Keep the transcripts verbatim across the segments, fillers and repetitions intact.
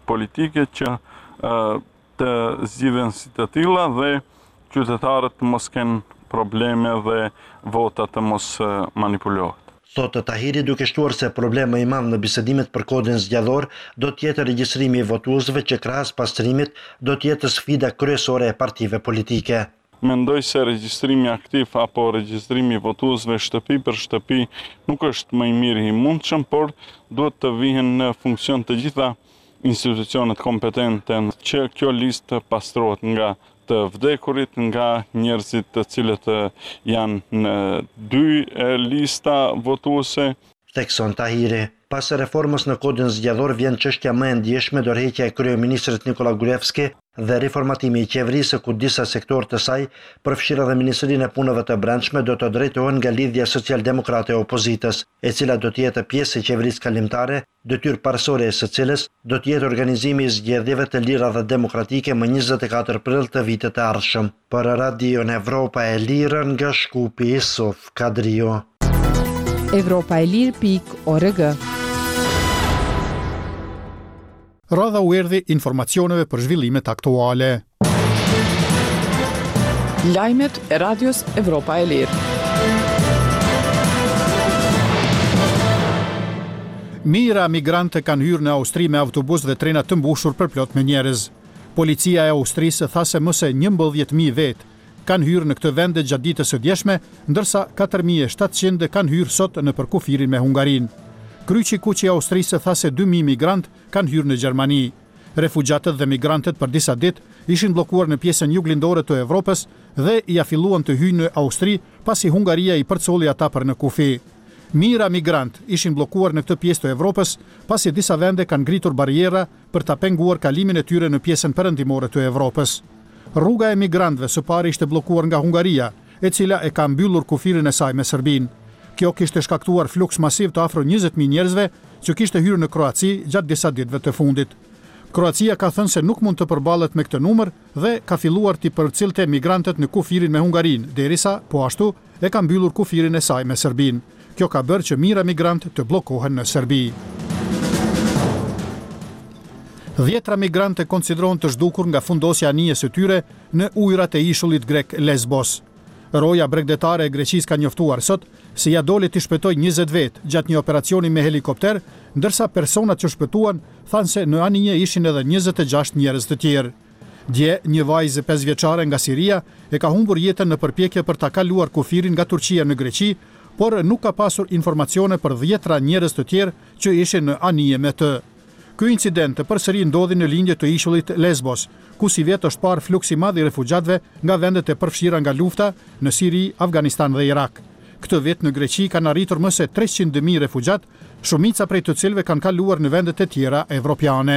politike që të zgjidhen si të tilla dhe qytetarët mos kenë probleme dhe vota të mos manipulohet. Thotë Tahiri, duke shtuar se problemi i madh në bisedimet për kodin zgjedhor do të jetë regjistrimi i votuesve që krahas pastrimit do të jetë sfida kryesore e partive politike. Mendoj se regjistrimi aktiv apo regjistrimi i votuesve shtëpi për shtëpi nuk është më i miri i mundshëm, por duhet të vihen në funksion të gjitha institucionet kompetente që kjo listë pastrohet nga të vdekurit, nga njerëzit të cilët janë në dy lista votuese. Thekson Tahiri. Pas reformës në kodin zgjedhor vjen çështja më e ndjeshme, dorëheqja e kryeministrit Nikola Gruevski dhe riformatimi i qeverisë, ku disa sektorë të saj, përfshirë edhe Ministrinë e Punëve të Brendshme, do të drejtohen nga lidhja socialdemokrate e opozitës, e cila do të jetë pjesë e qeverisë kalimtare, detyrë parësore e së cilës do të jetë organizimi i zgjedhjeve të lira dhe demokratike më njëzet e katër prill të vitit të ardhshëm. Për Radion Evropa e Lirë nga Shkupi, Sof Kadrio. Evropa e Lirë pikë org. Radha u erdhi informacioneve për zhvillimet aktuale. Lajmet e Radios Evropa e Lirë. Mijëra migrante kanë hyrë në Austri me autobus dhe trena të mbushur për plot me njerëz. Policia e Austrisë tha se më se njëmbëdhjetë mijë vetë kanë hyrë në këtë vend gjatë ditës së djeshme, ndërsa katër mijë e shtatëqind kanë hyrë sot në përkufirin me Hungarinë. Kryqi Kuqi i Austrisë tha se dy mijë migrant kanë hyrë në Gjermani. Refugjatët dhe migrantët për disa ditë ishin bllokuar në pjesën juglindore të Evropës dhe ia filluan të hyjnë në Austri pasi Hungaria i përcolli ata për në kufi. Mijëra migrant ishin bllokuar në këtë pjesë të Evropës pasi disa vende kanë ngritur barriera për ta penguar kalimin e tyre në pjesën perëndimore të Evropës. Rruga e migrantëve së pari ishte bllokuar nga Hungaria, e cila e ka mbyllur kufirin e saj me Serbinë. Kjo kishte shkaktuar fluks masiv të afro njëzet mijë njerëzve që kishte hyrë në Kroaci gjatë disa ditëve të fundit. Kroacia ka thënë se nuk mund të përballet me këtë numër dhe ka filluar t'i përcillte migrantët në kufirin me Hungarinë, derisa po ashtu e ka mbyllur kufirin e saj me Serbinë. Kjo ka bërë që mijëra migrantë të bllokohen në Serbi. Dhjetra migrante konsiderohen të zhdukur nga fundosja e anijes së tyre në ujërat e ishullit grek Lesbos. Roja bregdetare e Greqisë ka njoftuar sot se ja doli të shpëtojë njëzet vetë gjatë një operacioni me helikopter, ndërsa personat që shpëtuan thanë se në anije ishin edhe njëzet e gjashtë njerëz të tjerë. Dje, një vajzë pesë vjeçare nga Siria e ka humbur jetën në përpjekje për ta kaluar kufirin nga Turqia në Greqi, por nuk ka pasur informacione për dhjetra njerëz të tjerë që ishin në anije me të. Ky incident përsëri ndodhi në lindje të ishullit Lesbos, ku si vetë është parë fluks i madh i refugjatëve nga vendet e përfshira nga lufta në Siri, Afganistan dhe Irak. Këtë vit në Greqi kanë arritur më se treqind mijë refugjat, shumica prej të cilëve kanë kaluar në vendet e tjera evropiane.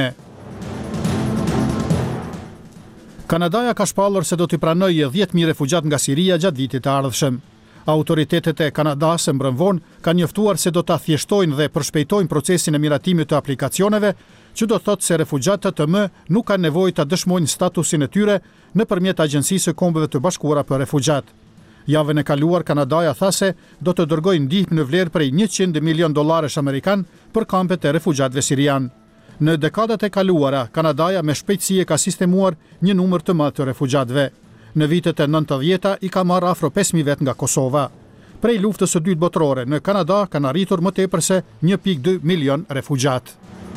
Kanadaja ka shpallur se do t'i pranojë dhjetë mijë refugjat nga Siria gjatë vitit të ardhshëm. Autoritetet e Kanadas së mbrëm vonë kanë njoftuar se do ta thjeshtojnë dhe përshpejtojnë procesin e miratimit të aplikacioneve, që do thotë se refugjatët të më nuk kanë nevojë ta dëshmojnë statusin e tyre nëpërmjet Agjencisë së Kombeve të Bashkuara për Refugjat. Javën e kaluar Kanadaja tha se do të dërgojë ndihmë në vlerë prej njëqind milion dollarësh amerikan për kampet e refugjatëve sirian. Në dekadat e kaluara, Kanadaja me shpejtësi e ka sistemuar një numër të madh të refugjatëve. Në vitet e nëntëdhjeta i ka marrë afro pesë mijë vet nga Kosova. Prej luftës së dytë botërore në Kanada kanë arritur më tepër se një pikë dy milion refugjat.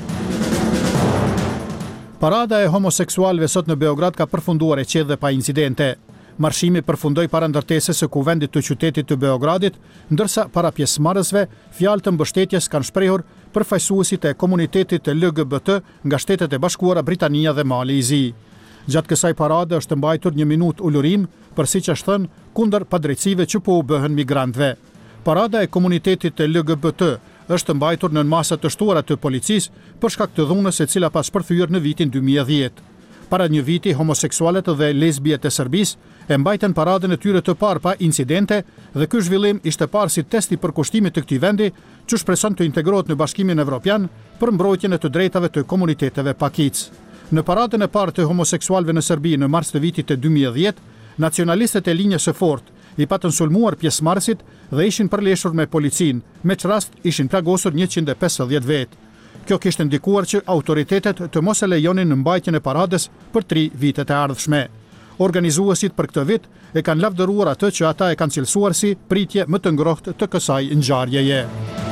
Parada e homoseksualëve sot në Beograd ka përfunduar e qetë dhe pa incidente. Marshimi përfundoi para ndërtesës së kuvendit të qytetit të Beogradit, ndërsa para pjesëmarrësve fjalë të mbështetjes kanë shprehur përfaqësuesit e komunitetit të L G B T nga Shtetet e Bashkuara Britania dhe Mali i Zi. Gjatë kësaj parade është mbajtur një minutë ulurim për siç është thënë kundër padrejtësive që po u bëhen migrantëve. Parada e komunitetit të L G B T është mbajtur në masa të shtuara të policisë për shkak të dhunës e cila pas përthyer në vitin dy mijë e dhjetë. Para një viti, homoseksualet dhe lesbiet e Serbisë e mbajtën paradën e tyre të parë pa incidente dhe ky zhvillim ishte parë si test i përkushtimit të këtij vendi që shpreson të integrohet në Bashkimin Evropian për mbrojtjen e të drejtave të komuniteteve pakic. Në paradën e parë të homoseksualëve në Serbi në mars të vitit të dy mijë e dhjetë, nacionalistët e linjës së fortë i patën sulmuar pjesëmarrësit dhe ishin përleshur me policinë, me çrast ishin plagosur njëqind e pesëdhjetë vetë. Kjo kishte ndikuar që autoritetet të mos e lejonin në mbajtjen e parades për tri vitet e ardhshme. Organizuesit për këtë vit e kanë lavdëruar atë që ata e kanë cilësuar si pritje më të ngrohtë të kësaj ngjarjeje.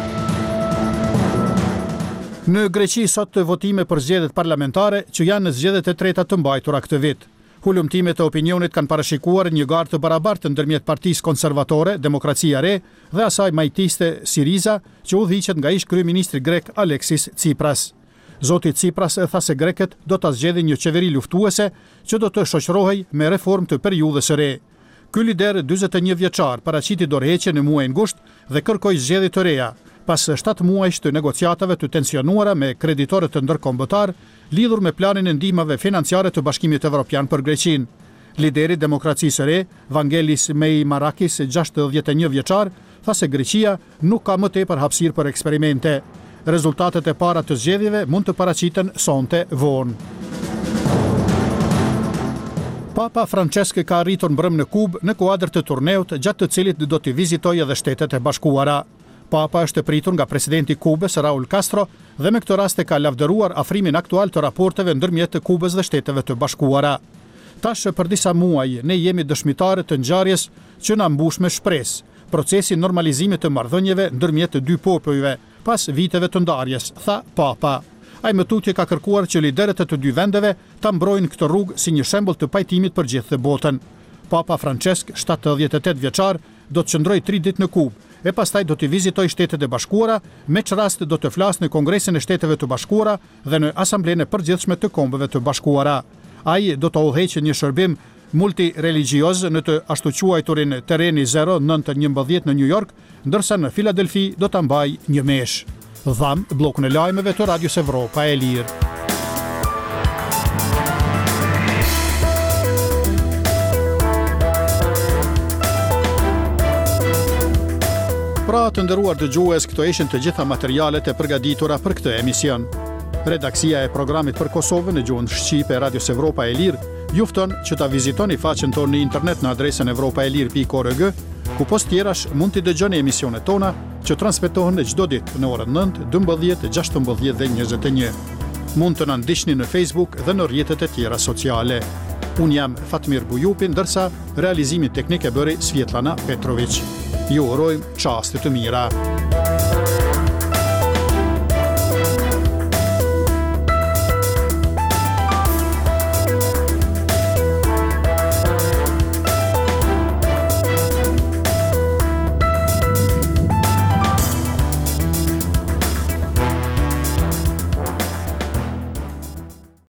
Në Greqi sot të votime për zgjedhjet parlamentare që janë në zgjedhjet e treta të mbajtura këtë vit. Hulumtimet e opinionit kanë parashikuar një garë të barabartë ndërmjet Partisë Konservatore, Demokracia Re dhe asaj majtiste Siriza, që udhëhiqet nga ish kryeministri grek Aleksis Tsipras. Zoti Tsipras e tha se grekët do ta zgjedhin një qeveri luftuese që do të shoqërohej me reformë të periudhës së re. Ky lider dyzet e një vjeçar paraqiti dorëheqje në muajin gusht dhe kërkoi zgjedhje të reja, pas shtatë muajsh të negociatave të tensionuara me kreditorët të ndërkombëtar lidhur me planin e ndihmave financiare të Bashkimit Evropian për Greqinë. Lideri i Demokracisë së Re, Vangelis Meimarakis, gjashtëdhjetë e një vjeçar, tha se Greqia nuk ka më tepër hapësirë për eksperimente. Rezultatet e para të zgjedhjeve mund të paraqiten sonte vonë. Papa Francesc ka arritur mbrëm në Kubë në kuadër të turneut gjatë të cilit do të vizitojë edhe Shtetet e Bashkuara. Papa është pritur nga presidenti i Kubës, Raul Castro, dhe me këtë rast e ka lavdëruar afrimin aktual të raporteve ndërmjet të Kubës dhe Shteteve të Bashkuara. Tash për disa muaj ne jemi dëshmitarë të ngjarjes që na mbush me shpresë, procesi normalizimit të marrëdhënieve ndërmjet të dy popujve pas viteve të ndarjes, tha Papa. Ai më tutje ka kërkuar që liderët e të dy vendeve ta mbrojnë këtë rrugë si një shembull të pajtimit për gjithë botën. Papa Francesc, shtatëdhjetë e tetë vjeçar, do të qëndrojë tri ditë në Kubë e pastaj do të vizitoj Shtetet e Bashkuara, me që rast do të flasë në Kongresin e Shteteve të Bashkuara dhe në Asamblenë e Përgjithshme të Kombeve të Bashkuara. Ai do të udhëheqë një shërbim multireligioz në të ashtu quajturin Terreni zero nëntë njëmbëdhjetë në New York, ndërsa në Filadelfi do ta mbajë një mesh. Dham bllokun e lajmeve të Radios Evropa e Lirë. Pra të nderuar dëgjues, këto ishin të gjitha materialet e përgatitura për këtë emision. Redaksia e programit për Kosovën në gjuhën shqipe e Radios Evropa e Lirë ju fton që ta vizitoni faqen tonë në internet në adresën evropaelir pikë org, ku post tjerash mund t'i dëgjoni emisionet tona që transmetohen çdo ditë në orën nëntë, dymbëdhjetë, gjashtëmbëdhjetë dhe njëzet e një. Mund të na ndiqni në Facebook dhe në rrjetet e tjera sociale. Unë jam Fatmir Bujupi, ndërsa realizimin teknik e bëri Svjetlana Petrović. Ju urojmë çaste të mira.